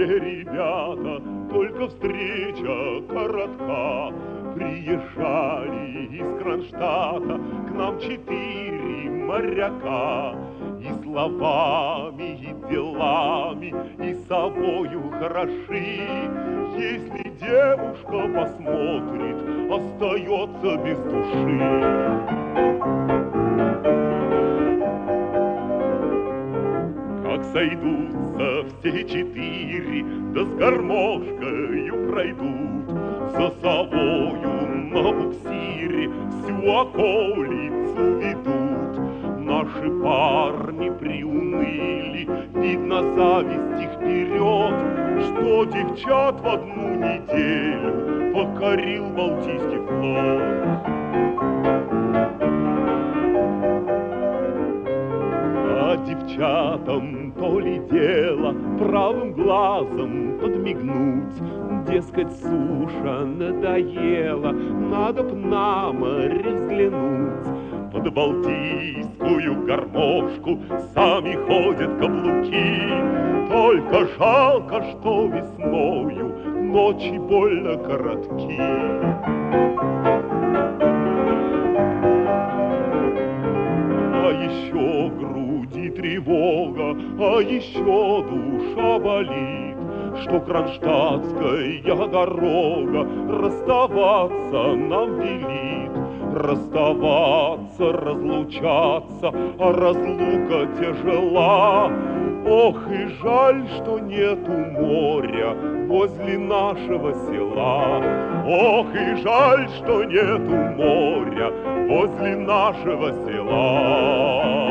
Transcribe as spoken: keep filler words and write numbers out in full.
Молодые ребята, только встреча коротка. Приезжали из Кронштадта к нам четыре моряка. И словами, и делами, и собою хороши. Если девушка посмотрит, остается без души. Как сойдутся все четыре, да с гармошкою пройдут, за собою на буксире всю околицу ведут. Наши парни приуныли, видно, зависть их берет, что девчат в одну неделю покорил Балтийский флот. А девчатам то ли дело правым глазом подмигнуть, дескать, суша надоела, надо б на море взглянуть. Под балтийскую гармошку сами ходят каблуки, только жалко, что весною ночи больно коротки. А еще груди тревога, а еще душа болит, что кронштадтская дорога расставаться нам велит. Расставаться, разлучаться, а разлука тяжела. Ох, и жаль, что нету моря возле нашего села. Ох, и жаль, что нету моря возле нашего села.